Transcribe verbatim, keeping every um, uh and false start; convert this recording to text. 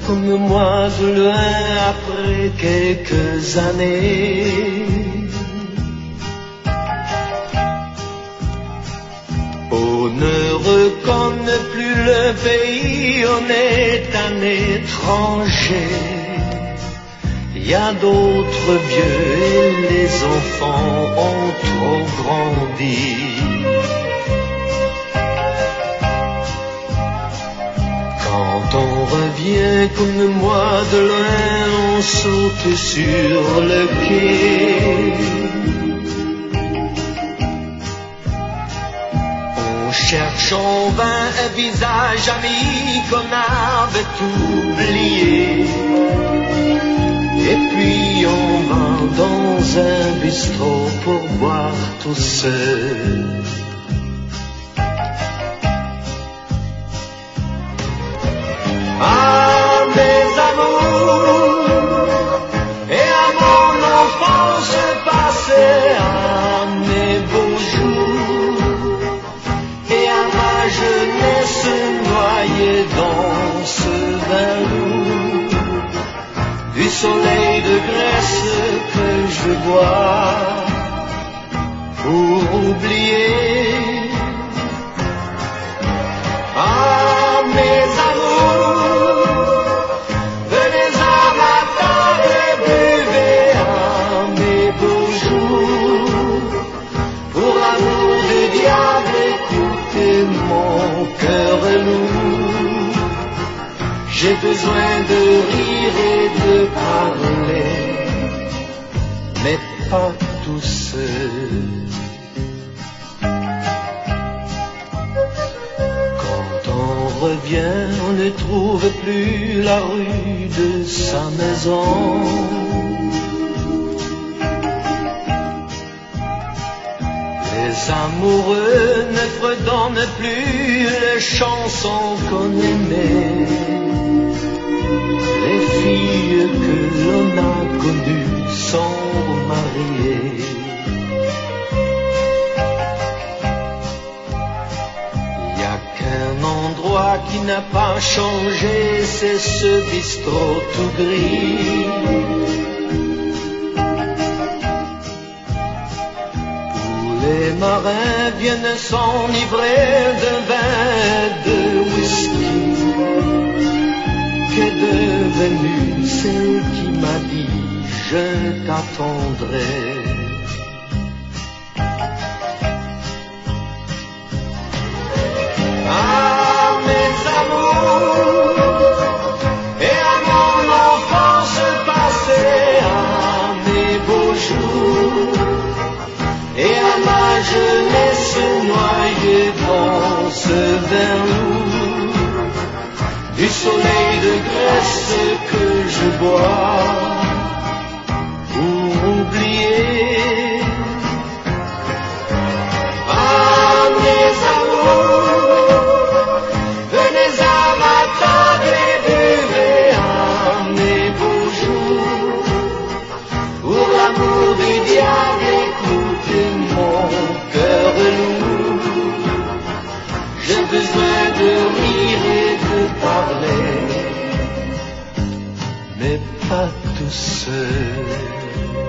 comme moi de loin après quelques années. On ne reconnaît plus le pays, on est un étranger. Il y a d'autres vieux et les enfants ont trop grandi. Quand on revient comme moi de loin, on saute sur le quai. On cherche en vain un visage ami qu'on avait oublié. Et puis on va dans un bistrot pour boire tout seul. Ah mes amours, et à mon enfance passée, à mes beaux jours, et à ma jeunesse noyée dans ce vin lourd, du soleil de Grèce que je bois pour oublier. Ah mes amours, venez à ma table et buvez à mes beaux jours. Pour l'amour du diable, écoutez mon cœur lourd. J'ai besoin de rire et de parler, mais pas tout seul. Quand on revient, on ne trouve plus la rue de sa maison. Les amoureux ne fredonnent plus les chansons qu'on aimait. Les filles que l'on a connues sont mariées. Il n'y a qu'un endroit qui n'a pas changé, c'est ce bistrot tout gris. Où les marins viennent s'enivrer de vin, de whisky. Qu'est devenue celle qui m'a dit je t'attendrai? Ah mes amours, et à mon enfance passée, à mes beaux jours, et à ma jeunesse noyée dans ce vin lourd, du soleil de Grèce que je bois pour oublier. Ah mes amours, venez à ma table et buvez à mes beaux jours. Pour l'amour du diable, écoutez mon cœur lourd. J'ai besoin de rire et de parler, mais pas tout seul.